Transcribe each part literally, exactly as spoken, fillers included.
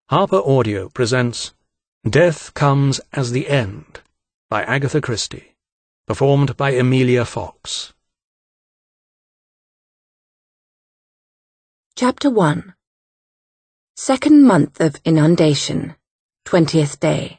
Harper Audio presents Death Comes as the End by Agatha Christie, performed by Emilia Fox. Chapter one. Second month of inundation, twentieth day.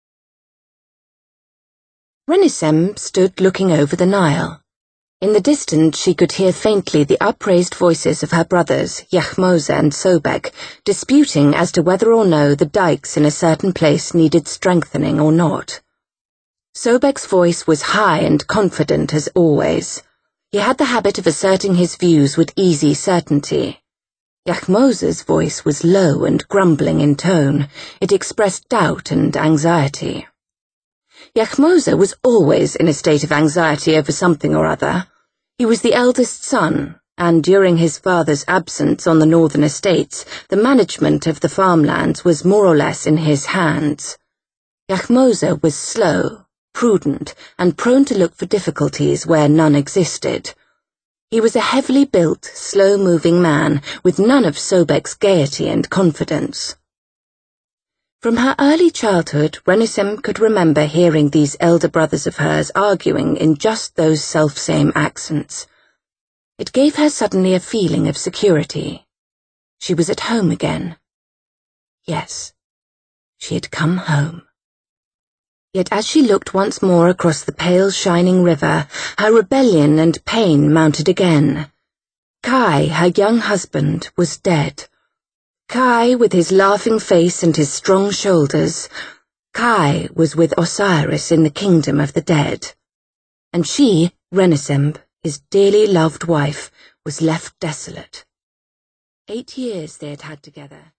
Renisem stood looking over the Nile. In the distance she could hear faintly the upraised voices of her brothers, Yachmoza and Sobek, disputing as to whether or no the dikes in a certain place needed strengthening or not. Sobek's voice was high and confident as always. He had the habit of asserting his views with easy certainty. Yachmoza's voice was low and grumbling in tone. It expressed doubt and anxiety. Yachmoza was always in a state of anxiety over something or other. He was the eldest son, and during his father's absence on the northern estates, the management of the farmlands was more or less in his hands. Yachmoza was slow, prudent, and prone to look for difficulties where none existed. He was a heavily built, slow-moving man, with none of Sobek's gaiety and confidence. From her early childhood, Renisem could remember hearing these elder brothers of hers arguing in just those self-same accents. It gave her suddenly a feeling of security. She was at home again. Yes, she had come home. Yet as she looked once more across the pale shining river, her rebellion and pain mounted again. Kai, her young husband, was dead. Kai, with his laughing face and his strong shoulders, Kai was with Osiris in the kingdom of the dead. And she, Renisem, his dearly loved wife, was left desolate. Eight years they had had together.